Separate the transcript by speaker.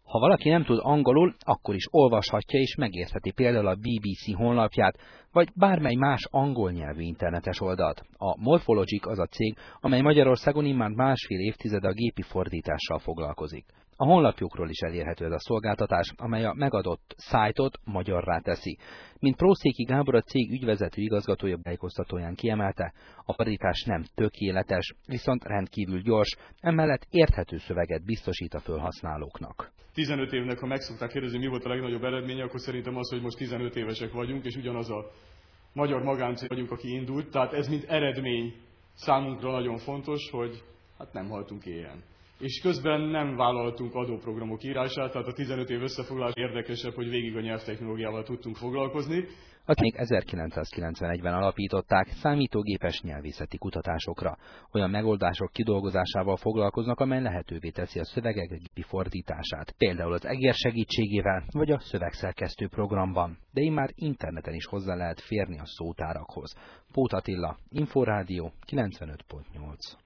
Speaker 1: Ha valaki nem tud angolul, akkor is olvashatja és megértheti például a BBC honlapját, vagy bármely más angol nyelvű internetes oldalt. A Morphologic az a cég, amely Magyarországon immár másfél évtizede a gépi fordítással foglalkozik. A honlapjukról is elérhető ez a szolgáltatás, amely a megadott szájtot magyarrá teszi. Mint Prószéki Gábor, a cég ügyvezető igazgatója tájékoztatóján kiemelte, a fordítás nem tökéletes, viszont rendkívül gyors, emellett érthető szöveget biztosít a felhasználóknak.
Speaker 2: 15 évnek, ha meg szokták kérdezni, mi volt a legnagyobb eredménye, akkor szerintem az, hogy most 15 évesek vagyunk, és ugyanaz a magyar magáncég vagyunk, aki indult. Tehát ez mint eredmény számunkra nagyon fontos, hogy hát nem haltunk éjjel. És közben nem vállaltunk adóprogramok írását, tehát a 15 év összefoglalás érdekesebb, hogy végig a nyelvtechnológiával tudtunk foglalkozni.
Speaker 1: Azt még 1991-ben alapították számítógépes nyelvészeti kutatásokra. Olyan megoldások kidolgozásával foglalkoznak, amely lehetővé teszi a szövegek gépi fordítását, például az egér segítségével vagy a szövegszerkesztő programban. De immár interneten is hozzá lehet férni a szótárakhoz. Póth Attila, Inforádió 95.8.